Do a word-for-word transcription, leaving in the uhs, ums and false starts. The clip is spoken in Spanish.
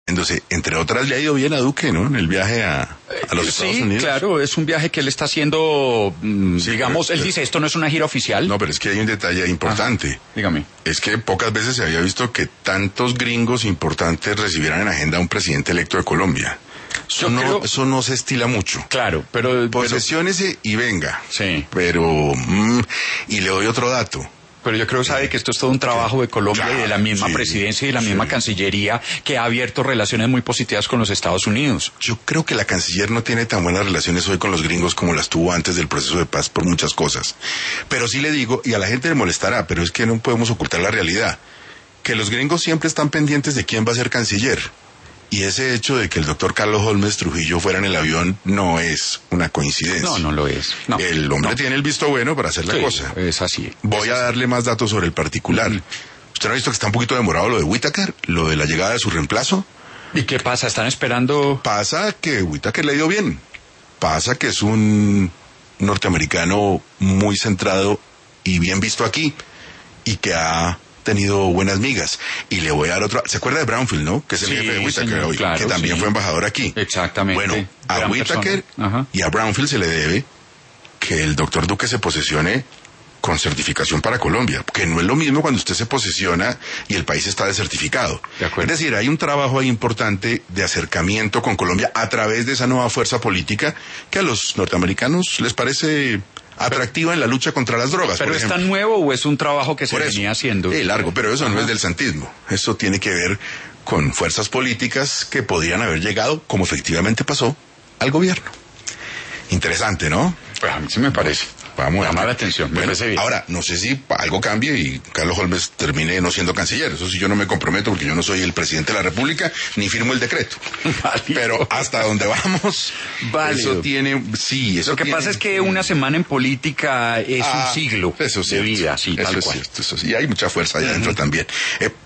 Entonces, entre otras, le ha ido bien a Duque, ¿no? En el viaje a, a los sí, Estados Unidos. Sí, claro, es un viaje que él está haciendo, mmm, sí, digamos, pero, él dice, esto no es una gira oficial. No, pero es que hay un detalle importante. Ajá, dígame. Es que pocas veces se había visto que tantos gringos importantes recibieran en agenda a un presidente electo de Colombia. Eso, no, creo... eso no se estila mucho. Claro, pero... Posesiónese y venga. Sí. Pero... Mmm, y le doy otro dato. Pero yo creo, sabe, que esto es todo un trabajo de Colombia claro, y de la misma sí, presidencia y de la misma sí. Cancillería que ha abierto relaciones muy positivas con los Estados Unidos. Yo creo que la canciller no tiene tan buenas relaciones hoy con los gringos como las tuvo antes del proceso de paz por muchas cosas. Pero sí le digo, y a la gente le molestará, pero es que no podemos ocultar la realidad, que los gringos siempre están pendientes de quién va a ser canciller. Y ese hecho de que el doctor Carlos Holmes Trujillo fuera en el avión no es una coincidencia. No, no lo es. No, el hombre no. tiene el visto bueno para hacer la sí, cosa. Es así. Voy es a así. darle más datos sobre el particular. Uh-huh. ¿Usted no ha visto que está un poquito demorado lo de Whitaker? Lo de la llegada de su reemplazo. ¿Y qué pasa? ¿Están esperando? Pasa que Whitaker le ha ido bien. Pasa que es un norteamericano muy centrado y bien visto aquí. Y que ha tenido buenas migas. Y le voy a dar otro... ¿Se acuerda de Brownfield, no? Que es el sí, jefe de Whitaker señor, hoy, claro, que también sí. fue embajador aquí. Exactamente. Bueno, a Gran Whitaker y a Brownfield se le debe que el doctor Duque se posesione con certificación para Colombia, que no es lo mismo cuando usted se posesiona y el país está desertificado. De acuerdo. Es decir, hay un trabajo ahí importante de acercamiento con Colombia a través de esa nueva fuerza política que a los norteamericanos les parece atractiva en la lucha contra las drogas. ¿Pero por es ejemplo. tan nuevo o es un trabajo que se Por venía eso. haciendo? Sí, largo, pero eso Ajá. no es del santismo. Eso tiene que ver con fuerzas políticas que podrían haber llegado, como efectivamente pasó, al gobierno. Interesante, ¿no? Pues a mí sí me parece. Vamos a llamar la atención. Me bueno, parece bien. Ahora, no sé si algo cambie y Carlos Holmes termine no siendo canciller. Eso sí yo no me comprometo porque yo no soy el presidente de la República ni firmo el decreto. Válido. Pero hasta donde vamos, Válido. eso tiene... Sí, eso Lo que tiene, pasa es que una semana en política es ah, un siglo eso de vida, sí, eso tal es cual. cierto, eso sí. Y hay mucha fuerza allá uh-huh. adentro también. Eh,